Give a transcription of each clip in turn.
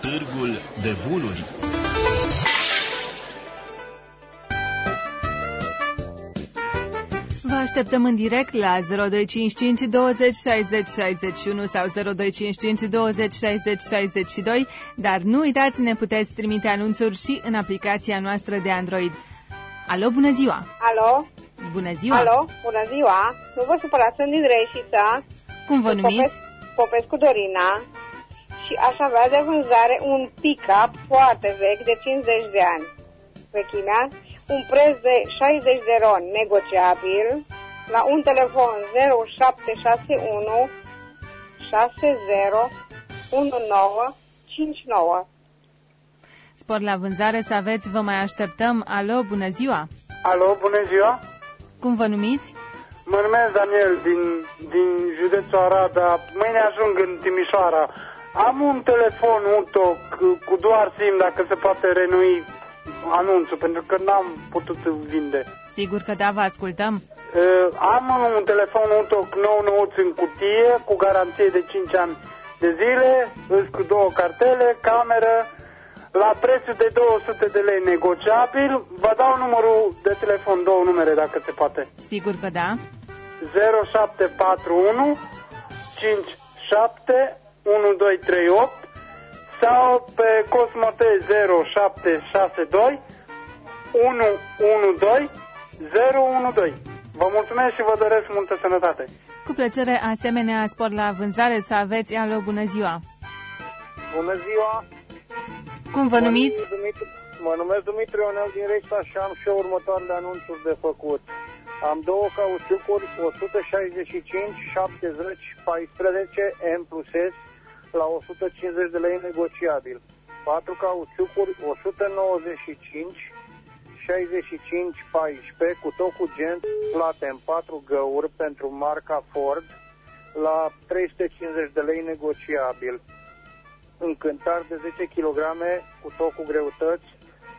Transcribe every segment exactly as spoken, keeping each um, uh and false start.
Târgul de bunuri. Vă așteptăm în direct la zero doi cinci cinci douăzeci șaizeci șaizeci și unu sau zero doi cinci cinci douăzeci șaizeci șaizeci și doi, dar nu uitați, ne puteți trimite anunțuri și în aplicația noastră de Android. Alo, bună ziua! Alo? Bună ziua! Alo, bună ziua! Nu vă supărați, sunt din Reșița. Cum vă numiți? Popesc, Popesc cu Dorina și aș avea de vânzare un pick-up foarte vechi de cincizeci de ani. Vechimea, un preț de șaizeci de ron negociabil la un telefon zero șapte șase unu șase zero unu nouă cinci nouă. Spor la vânzare să aveți, vă mai așteptăm. Alo, bună ziua! Alo, bună ziua! Cum vă numiți? Mă numesc Daniel din, din județul Arad, mâine ajung în Timișoara. Am un telefon auto cu doar SIM, dacă se poate renui anunțul, pentru că n-am putut vinde. Sigur că da, vă ascultăm. Uh, am un telefon auto nou nouț în cutie, cu garanție de cinci ani de zile, cu două cartele, cameră, la prețul de două sute de lei negociabil. Vă dau numărul de telefon, două numere, dacă se poate. Sigur că da. zero șapte patru unu cinci șapte unu doi trei opt sau pe Cosmote zero șapte șase doi unu unu doi zero unu doi. Vă mulțumesc și vă doresc multă sănătate. Cu plăcere, asemenea, spor la vânzare să aveți. Alo, bună ziua! Bună ziua! Cum vă numiți? Mă numesc Dumitru Ionel din Reșița și am și eu următoarele anunțuri de făcut. Am două cauciucuri o sută șaizeci și cinci șaptezeci paisprezece M plus S la o sută cincizeci de lei negociabil. Patru cauciucuri o sută nouăzeci și cinci șaizeci și cinci paisprezece cu tot cu gent plate în patru găuri pentru marca Ford la trei sute cincizeci de lei negociabil. Încântar de zece kilograme cu tot cu greutăți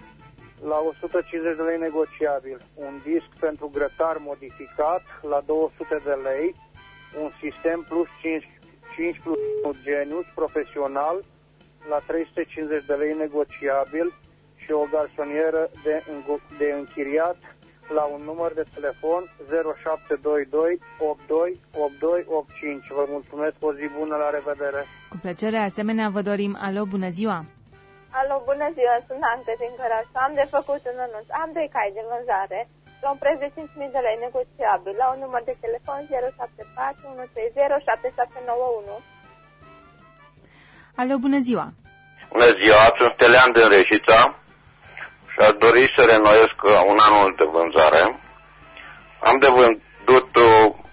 la o sută cincizeci de lei negociabil. Un disc pentru grătar modificat la două sute de lei. Un sistem plus cinci, cinci plus Genius profesional la trei sute cincizeci de lei negociabil și o garsonieră de, de închiriat la un număr de telefon zero șapte doi doi opt doi opt doi opt cinci. Vă mulțumesc, o zi bună, la revedere! Cu plăcere, asemenea, vă dorim. Alo, bună ziua! Alo, bună ziua, sunt Ante din Căraș. Am de făcut un anunț. Am doi cai de vânzare la un preț de cinci mii de lei negociabil la un număr de telefon zero șapte patru unu trei zero șapte șapte nouă unu. Alo, bună ziua! Bună ziua, sunt Stelian din Reșița și aș dori să renoiesc un anunț de vânzare. Am de vândut o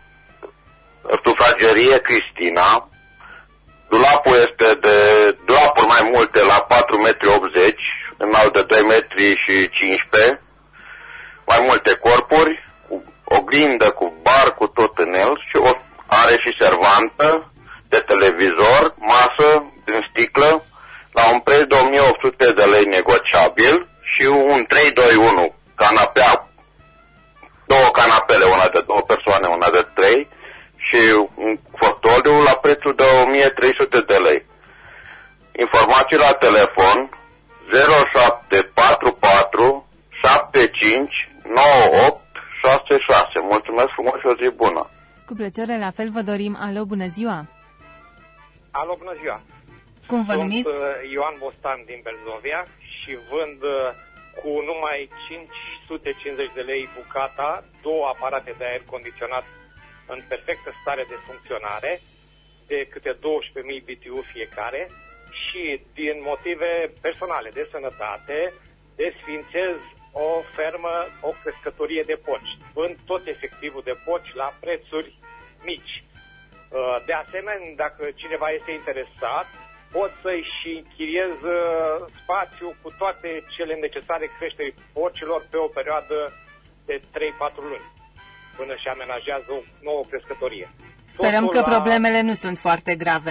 sufragerie Cristina. Dulapul este de dulapuri mai multe la patru virgulă optzeci metri, înalt de doi virgulă cincisprezece metri, mai multe corpuri, cu oglindă, cu bar, cu tot în el și o, are și servantă de televizor, masă din sticlă, la un preț de o mie opt sute de lei negociabil și un trei doi unu, canapea, două canapele, una de două persoane, una de trei, și un fotoliu la prețul de o mie trei sute de lei. Informații la telefon zero șapte patru patru șapte cinci nouă opt șase șase. Mulțumesc frumos și o zi bună! Cu plăcere, la fel vă dorim. Alo, bună ziua! Alo, bună ziua! Cum vă Sunt numiți? Ioan Bostan din Belzovia și vând cu numai cinci sute cincizeci de lei bucata două aparate de aer condiționat în perfectă stare de funcționare, de câte douăsprezece mii B T U fiecare, și din motive personale de sănătate desfințez o fermă, o crescătorie de porci. Vând tot efectivul de porci la prețuri mici. De asemenea, dacă cineva este interesat, pot să-i și închiriez spațiu cu toate cele necesare creșterii porcilor pe o perioadă de trei patru luni, până și amenajează o nouă crescătorie. Sperăm Totul că la... problemele nu sunt foarte grave.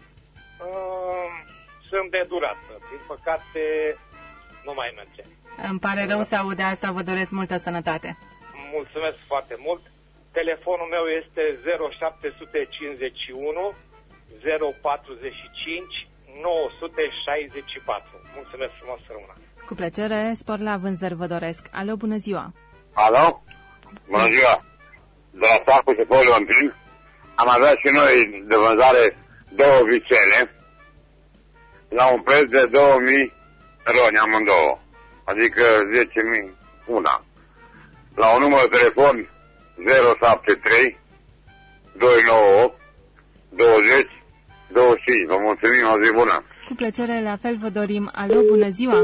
Uh, sunt de durată. Din păcate, nu mai merge. Îmi pare rău să aud asta, vă doresc multă sănătate. Mulțumesc foarte mult. Telefonul meu este zero șapte cinci unu zero patruzeci și cinci nouă sute șaizeci și patru. Mulțumesc frumos, să rămână. Cu plăcere, spor la vânzări vă doresc. Alo, bună ziua! Alo? Bună ziua! De la sacul și Poliontin am avea și noi de vânzare două vițele la un preț de două mii roni amândouă, adică zece mii una. La un număr de telefon zero șapte trei doi nouă opt douăzeci douăzeci și cinci. Vă mulțumim, o zi bună! Cu plăcere, la fel vă dorim. Alo, bună ziua!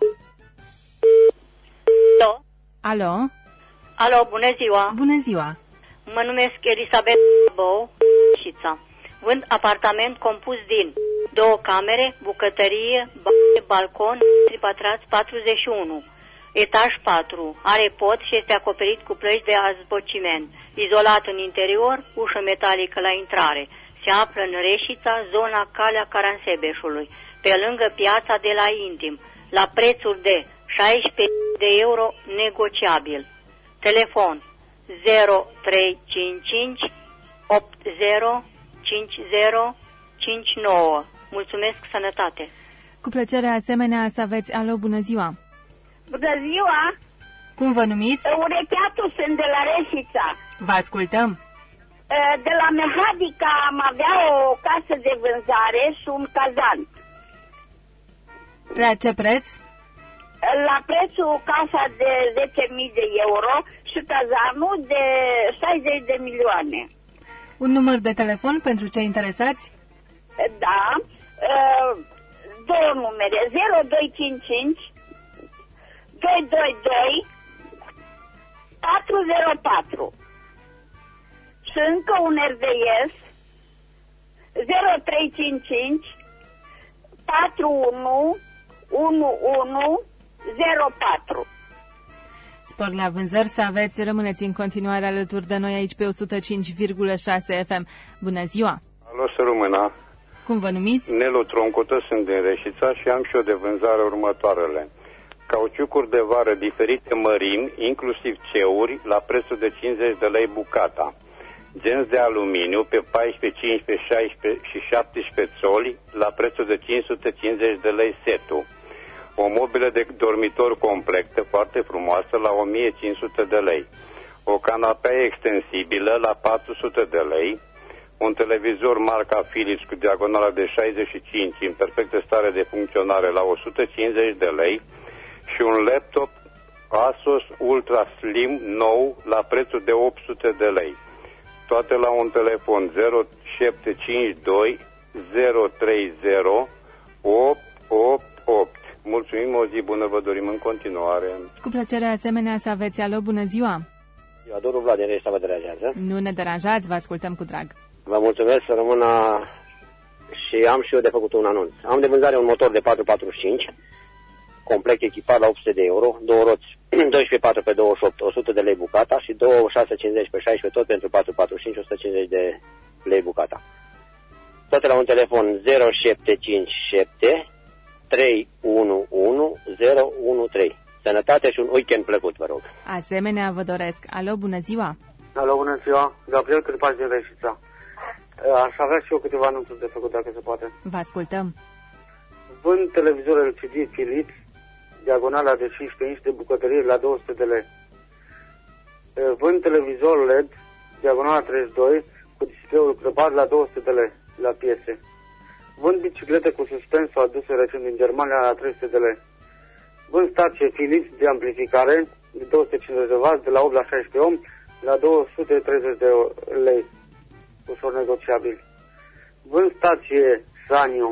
Alo? Alo? Alo, bună ziua! Bună ziua! Mă numesc Elisabeth Bou, Șița. Vând apartament compus din două camere, bucătărie, baie, balcon, metri pătrați patruzeci și unu. Etaj patru. Are pod și este acoperit cu plăci de azbociment. Izolat în interior, ușă metalică la intrare. Se află în Reșița, zona Calea Caransebeșului, pe lângă piața de la Intim, la prețuri de șaisprezece de euro negociabil. Telefon zero trei cinci cinci opt zero cinci zero cinci nouă. Mulțumesc, sănătate! Cu plăcere, asemenea, să aveți. Alo, bună ziua! Bună ziua! Cum vă numiți? Urecheatu, sunt de la Reșița. Vă ascultăm! De la Mehadica am avea o casă de vânzare și un cazan. La ce preț? La prețul casa de zece mii de euro și cazanul de șaizeci de milioane. Un număr de telefon pentru cei interesați? Da. Două numere. zero doi cinci cinci doi doi doi patru zero patru. Și încă un R D S zero trei cinci cinci patru unu unu unu zero patru. Spor la vânzări, să aveți, rămâneți în continuare alături de noi aici pe o sută cinci virgulă șase F M. Bună ziua! Alo, să rămână! Cum vă numiți? Nelu Troncotă, sunt din Reșița și am și eu de vânzare următoarele. Cauciucuri de vară diferite mărimi, inclusiv ceuri, la prețul de cincizeci de lei bucata. Genți de aluminiu pe paisprezece, cincisprezece, șaisprezece și șaptesprezece țoli la prețul de cinci sute cincizeci de lei setul. O mobilă de dormitor completă foarte frumoasă la o mie cinci sute de lei. O canapea extensibilă la patru sute de lei. Un televizor marca Philips cu diagonala de șaizeci și cinci în perfectă stare de funcționare la o sută cincizeci de lei. Și un laptop Asus Ultra Slim nou la prețul de opt sute de lei. Toate la un telefon zero șapte cinci doi zero trei zero opt opt opt. Mulțumim, o zi bună, vă dorim în continuare. Cu plăcere, asemenea, să aveți. Alo, bună ziua! Eu, adorul Vlad, din Reșița, vă deranjează? Nu ne deranjați, vă ascultăm cu drag. Vă mulțumesc, să rămână și am și eu de făcut un anunț. Am de vânzare un motor de patru patruzeci și cinci, complet echipat la opt sute de euro, două roți doisprezece patru pe douăzeci și opt, o sută de lei bucata și două șase cincizeci pe șaisprezece, tot pentru patru patruzeci și cinci, o sută cincizeci de lei bucata. Toate la un telefon zero șapte cinci șapte trei unu unu zero unu trei. Sănătate și un weekend plăcut, vă rog. Asemenea, vă doresc. Alo, bună ziua! Alo, bună ziua! Gabriel Cârpaș din Reșița. Aș avea și eu câteva anunțuri de făcut, dacă se poate. Vă ascultăm. Vând televizor L C D Philips, diagonala de cincisprezece inci de bucătărie la două sute de lei. Vând televizor L E D, diagonala treizeci și doi, cu display-ul crăpat la două sute de lei, la piese. Vând biciclete cu suspensor aduse recent din Germania la trei sute de lei. Vând stație Philips de amplificare de două sute cincizeci de watt de la opt la șaisprezece ohm la două sute treizeci de lei, ușor negociabil. Vând stație Sanyo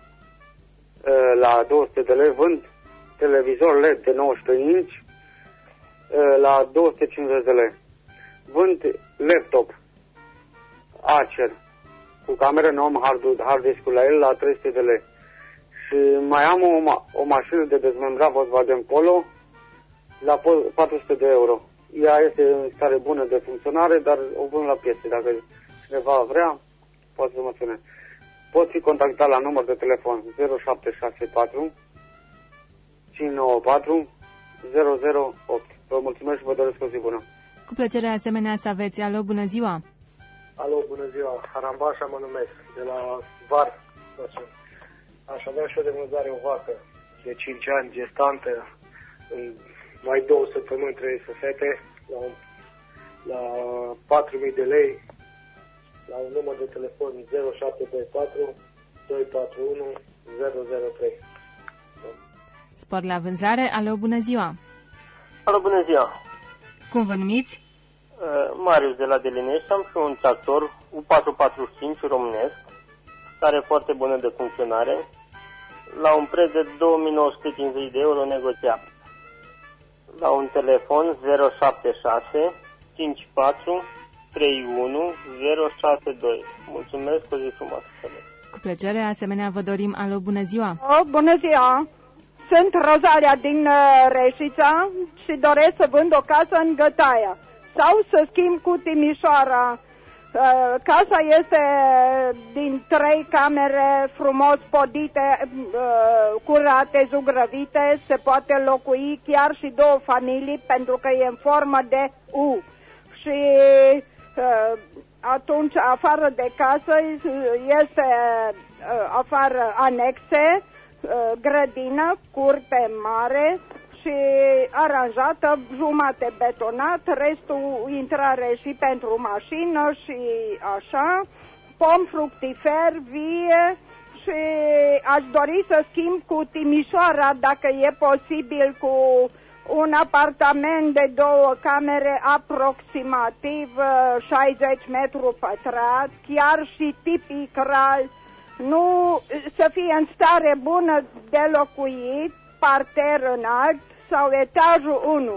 la două sute de lei. Vând televizor L E D de nouăsprezece inci la două sute cincizeci de lei. Vând laptop Acer cu cameră nouă, hard, hard disk-ul la el la trei sute de lei. Și mai am o, o mașină de dezmembrat Volkswagen Polo la patru sute de euro. Ea este în stare bună de funcționare, dar o vând la piese. Dacă cineva vrea, poate să mă sune. Pot fi contactat la număr de telefon zero șapte șase patru cinci nouă patru zero zero opt. Vă mulțumesc și vă doresc o zi bună. Cu plăcere, asemenea, să aveți. Alo, bună ziua! Alo, bună ziua! Harambașa mă numesc, de la Var. aș avea și eu de vânzare o vacă de cinci ani, gestantă, în mai două săptămâni trebuie să fete, la, un, la patru mii de lei, la un număr de telefon zero șapte doi patru doi patru unu zero zero trei. Spor la vânzare, alo, bună ziua! Alo, bună ziua! Cum vă numiți? Uh, Marius de la Delinești, am și un tractor U patru patru cinci românesc, care foarte bună de funcționare, la un preț de două mii nouă sute cincizeci de euro negociabil. La un telefon zero șapte șase cinci patru trei unu zero șase doi. Mulțumesc, o zi frumoasă! Cu plăcere, asemenea vă dorim, alo, bună ziua! Oh, bună ziua! Sunt Rozalia din uh, Reșița și doresc să vând o casă în Gătaia sau să schimb cu Timișoara. Uh, casa este din trei camere frumos podite, uh, curate, zugrăvite, se poate locui chiar și două familii pentru că e în formă de U. Și uh, atunci, afară de casă, este uh, afară anexe, grădină, curte mare și aranjată, jumate betonat, restul intrare și pentru mașină și așa, pom fructifer, vie și aș dori să schimb cu Timișoara, dacă e posibil, cu un apartament de două camere, aproximativ șaizeci metri pătrați, chiar și tipic ral, nu să fie în stare bună de locuit, parter înalt sau etajul unu.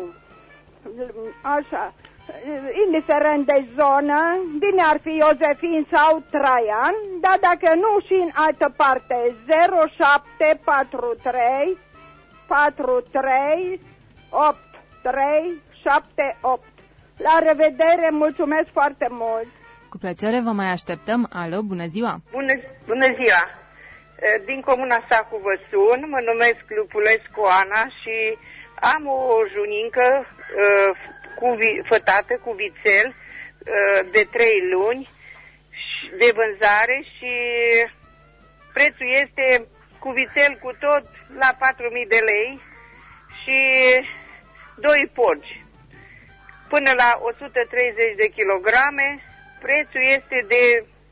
Așa, indiferent de zonă, bine ar fi Iosefin sau Traian, dar dacă nu și în altă parte, zero șapte patru trei patru trei opt trei șapte opt. La revedere, mulțumesc foarte mult! Cu plăcere, vă mai așteptăm. Alo, bună ziua! Bună, bună ziua! Din comuna Sacu vă sun, mă numesc Lupulescu Ana și am o junincă cu, fătată cu vițel de trei luni de vânzare și prețul este cu vițel cu tot la patru mii de lei și doi porci. Până la o sută treizeci de kilograme, prețul este de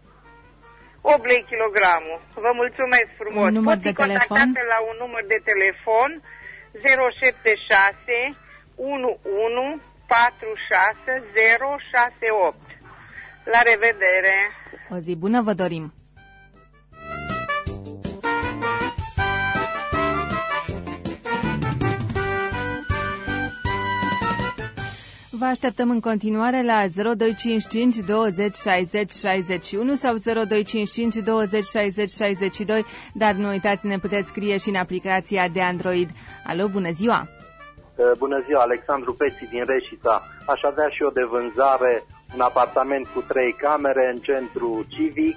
opt lei kilogramul. Vă mulțumesc frumos. Un număr Pot de fi contactate la un număr de telefon zero șapte șase unu unu patru șase zero șase opt. La revedere! O zi bună vă dorim! Vă așteptăm în continuare la zero doi cinci cinci douăzeci șaizeci șaizeci și unu sau zero doi cinci cinci douăzeci șaizeci șaizeci și doi, dar nu uitați, ne puteți scrie și în aplicația de Android. Alo, bună ziua! Bună ziua, Alexandru Peții din Reșița. Aș avea și eu de vânzare un apartament cu trei camere în centru civic,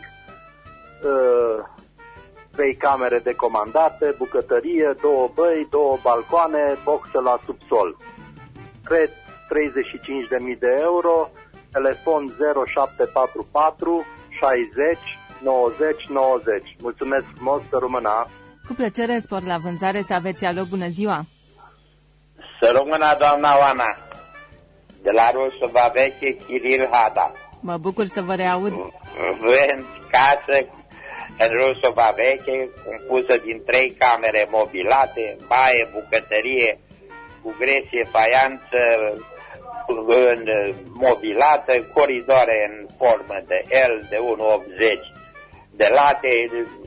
trei camere decomandate, bucătărie, două băi, două balcoane, boxe la subsol. Preț treizeci și cinci de mii de euro, telefon zero șapte patru patru șaizeci nouăzeci nouăzeci. Mulțumesc frumos, să rămână! Cu plăcere, spor la vânzare, să aveți. Alo, bună ziua! Să rămână, doamna Oana, de la Rusova Veche, Chiril Hada. Mă bucur să vă reaud. Vând casă în Rusova Veche, compusă din trei camere mobilate, baie, bucătărie, cu gresie, faianță, în mobilată, coridoare în formă de L, de unu virgulă optzeci, de late,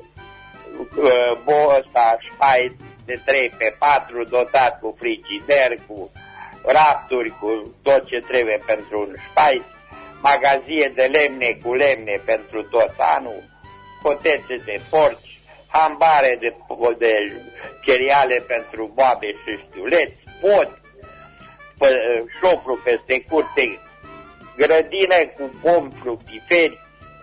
bo ăsta, șpai de trei pe patru, dotat cu frigider, cu rafturi, cu tot ce trebuie pentru un șpai, magazie de lemne cu lemne pentru tot anul, cotețe de porci, hambare de, de cereale pentru boabe și știuleți, pod, șopru peste curte, grădină cu pom fructiferi,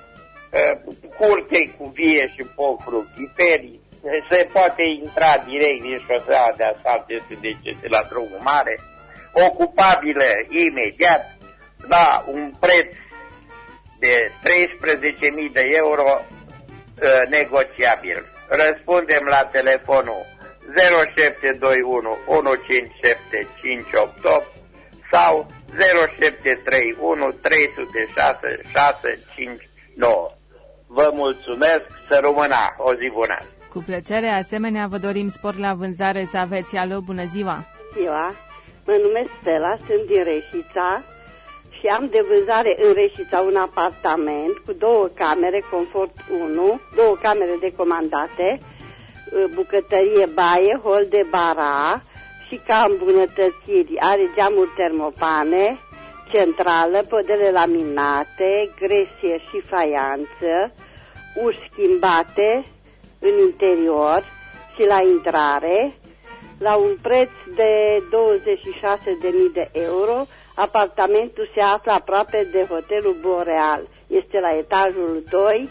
curte cu vie și pom fructiferi, se poate intra direct din șoseaua de asfalt, este de la drumul mare, ocupabilă imediat, la un preț de treisprezece mii de euro negociabil. răspundem la telefonul zero șapte doi unu unu cinci șapte cinci opt opt sau zero șapte trei unu trei zero șase șase cinci nouă. Vă mulțumesc, să rămână, o zi bună! Cu plăcere, asemenea, vă dorim spor la vânzare să aveți. Alo, bună ziua! Ziua, mă numesc Stella, sunt din Reșița și am de vânzare în Reșița un apartament cu două camere, confort unu, două camere decomandate, bucătărie, baie, hol de bara și ca îmbunătățiri are geamuri termopane, centrală, podele laminate, gresie și faianță, uși schimbate în interior și la intrare, la un preț de douăzeci și șase de mii de euro. Apartamentul se află aproape de hotelul Boreal. Este la etajul doi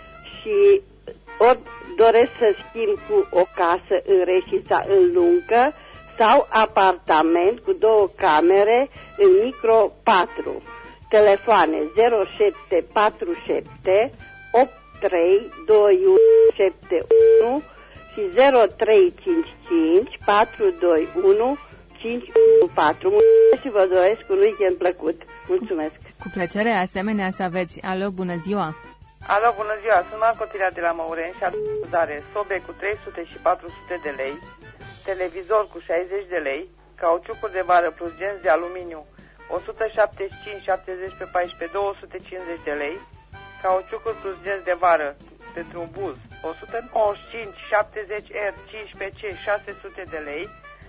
și ori doresc să schimb cu o casă în Reșița în Luncă sau apartament cu două camere în micro patru. Telefoane zero șapte patru șapte opt trei doi unu șapte unu și zero trei cinci cinci patru doi unu cinci unu patru. Mulțumesc și vă doresc un weekend plăcut. Mulțumesc. Cu plăcere, asemenea, să aveți. Alo, bună ziua! Alo, bună ziua! Sunt Marcotilia de la Măureni și aduzare sobe cu trei sute și patru sute de lei, televizor cu șaizeci de lei, cauciucuri de vară plus genți de aluminiu o sută șaptezeci și cinci șaptezeci pe paisprezece două sute cincizeci de lei, cauciucuri plus genți de vară pentru un buz o sută nouăzeci și cinci șaptezeci R cincisprezece C șase sute de lei,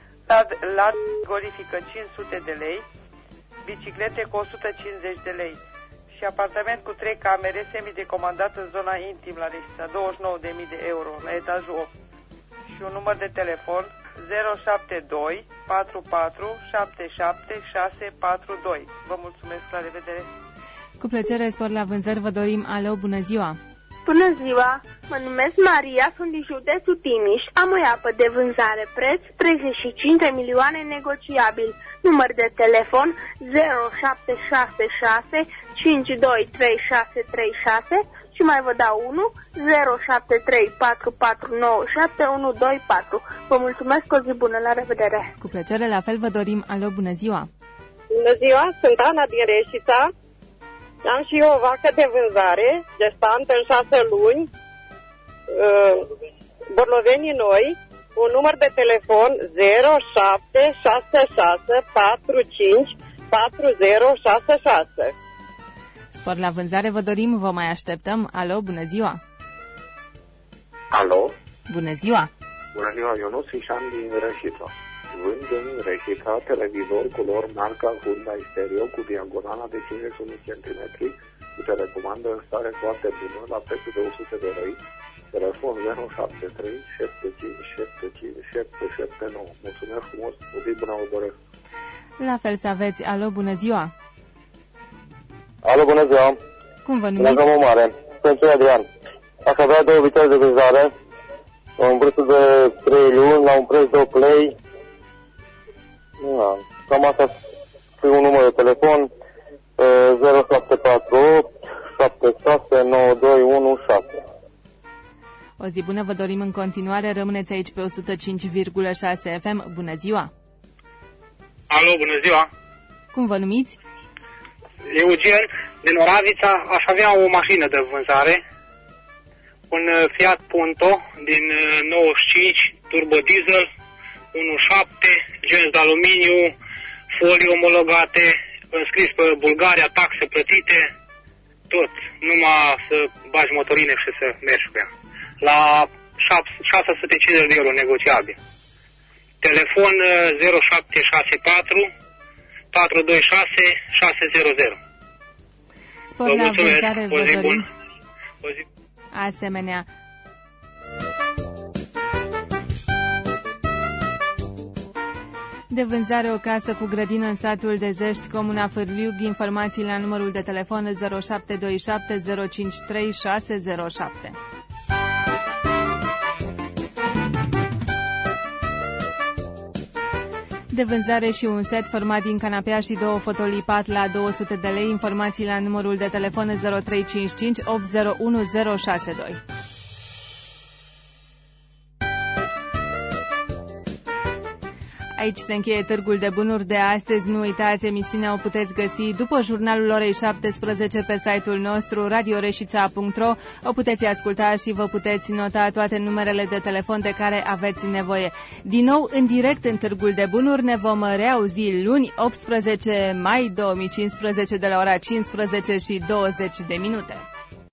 la frigorifică cinci sute de lei, biciclete cu o sută cincizeci de lei și apartament cu trei camere semidecomandat în zona intim la Reșița, douăzeci și nouă de mii de euro la etajul opt și un număr de telefon zero șapte doi patru patru șapte șapte șase patru doi. Vă mulțumesc, la revedere! Cu plăcere, spor la vânzări, vă dorim. Alo, bună ziua! Bună ziua! Mă numesc Maria, sunt din județul Timiș, am o iapă de vânzare, preț treizeci și cinci de milioane negociabil, număr de telefon zero șapte șase șase cinci doi trei șase trei șase și mai vă dau unu zero șapte trei patru patru nouă șapte unu doi patru. Vă mulțumesc, o zi bună, la revedere! Cu plăcere, la fel vă dorim. Alo, bună ziua! Bună ziua, sunt Ana din Reșița. Am și eu o vacă de vânzare, gestantă în șase luni, uh, Borlovenii Noi, un număr de telefon zero șapte șase șase patru cinci patru zero șase șase. Spor la vânzare vă dorim, vă mai așteptăm. Alo, bună ziua! Alo? Bună ziua! Bună ziua, Ionuț Ișan din Reșița. Vând în Reșița televizor culor marca Hyundai Stereo cu diagonala de cincizeci și unu de centimetri, cu telecomandă în stare foarte bună, la prețul de o sută de lei, telefon zero șapte trei șapte cinci șapte cinci șapte șapte nouă. Mulțumesc frumos, o zi bună, o doresc. La fel să aveți. Alo, bună ziua! Alo, bună ziua! Cum vă numiți? Bună ziua, mare. Sunt Adrian. Aș avea două viteze de vânzare, un preț de trei luni, la un preț de opt lei. Da, cam asta și un număr de telefon zero șapte patru opt șapte șase nouă doi unu șase. O zi bună vă dorim în continuare, rămâneți aici pe o sută cinci virgulă șase F M. Bună ziua! Alo, bună ziua! Cum vă numiți? Eugen, din Oravița. Aș avea o mașină de vânzare, un Fiat Punto din nouăzeci și cinci, turbo diesel, unu virgulă șapte, genți de aluminiu, folii omologate, înscris pe Bulgaria, taxe plătite, tot, numai să bagi motorină și să mergi cu ea. La șase sute cincizeci de euro negociabil. Telefon zero șapte șase patru patru doi șase șase zero zero. Spor la vânzare vă dorim. Asemenea. De vânzare o casă cu grădină în satul de Zești, comuna Fârliug. Informații la numărul de telefon zero șapte doi șapte zero cinci trei șase zero șapte. De vânzare și un set format din canapea și două fotolii pat la două sute de lei. Informații la numărul de telefon zero trei cinci cinci opt zero unu zero șase doi. Aici se încheie Târgul de Bunuri de astăzi. Nu uitați, emisiunea o puteți găsi după jurnalul orei șaptesprezece pe site-ul nostru radio reșița punct ro. O puteți asculta și vă puteți nota toate numerele de telefon de care aveți nevoie. Din nou, în direct în Târgul de Bunuri, ne vom reauzi luni, optsprezece mai două mii cincisprezece, de la ora cincisprezece și douăzeci de minute.